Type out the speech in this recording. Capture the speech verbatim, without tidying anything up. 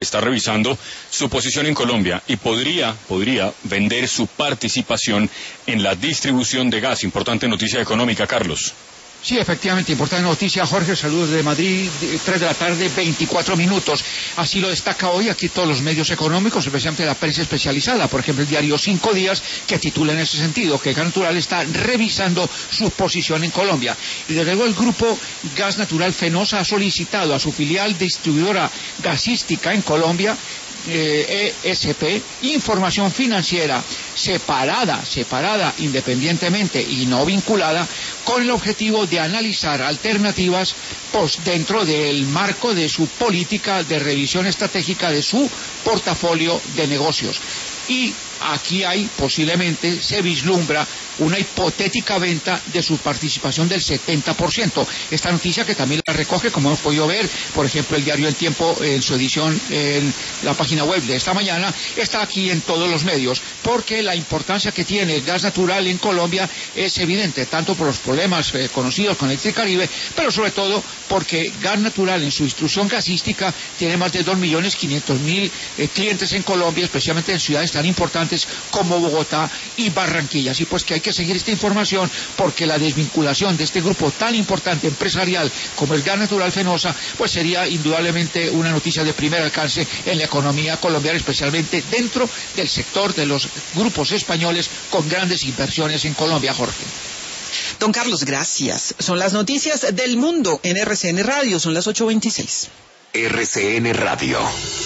está revisando su posición en Colombia y podría, podría vender su participación en la distribución de gas. Importante noticia económica, Carlos. Sí, efectivamente, importante noticia, Jorge, saludos de Madrid, tres de la tarde, veinticuatro minutos. Así lo destaca hoy aquí todos los medios económicos, especialmente la prensa especializada. Por ejemplo, el diario Cinco Días, que titula en ese sentido, que Gas Natural está revisando su posición en Colombia. Y desde luego el grupo Gas Natural Fenosa ha solicitado a su filial distribuidora gasística en Colombia, Eh, E S P, información financiera separada, separada independientemente y no vinculada, con el objetivo de analizar alternativas pues, dentro del marco de su política de revisión estratégica de su portafolio de negocios. Y aquí hay, posiblemente, se vislumbra una hipotética venta de su participación del setenta por ciento. Esta noticia que también la recoge, como hemos podido ver, por ejemplo, el diario El Tiempo en su edición en la página web de esta mañana, está aquí en todos los medios, porque la importancia que tiene el gas natural en Colombia es evidente, tanto por los problemas eh, conocidos con Electricaribe, pero sobre todo porque Gas Natural en su distribución gasística tiene más de dos millones quinientos mil eh, clientes en Colombia, especialmente en ciudades tan importantes como Bogotá y Barranquilla. Así pues que hay que seguir esta información, porque la desvinculación de este grupo tan importante empresarial como el Gas Natural Fenosa pues sería indudablemente una noticia de primer alcance en la economía colombiana, especialmente dentro del sector de los grupos españoles con grandes inversiones en Colombia, Jorge. Don Carlos, gracias. Son las noticias del mundo en R C N Radio, son las ocho veintiséis. R C N Radio.